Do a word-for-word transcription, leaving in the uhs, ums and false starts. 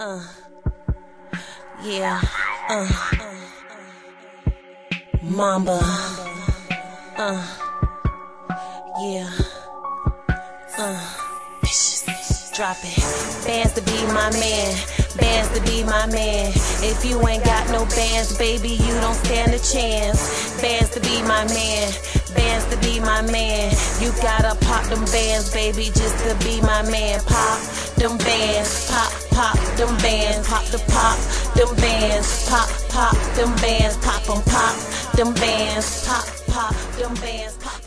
Uh, yeah, uh, Mamba, uh, yeah, uh, drop it. Bands to be my man, bands to be my man. If you ain't got no bands, baby, you don't stand a chance. Bands to be my man, bands to be my man. You gotta pop them bands, baby, just to be my man. Pop them bands, pop, pop them bands, pop the pop them bands, pop, pop them bands, pop them, pop them bands, pop, pop them bands, pop.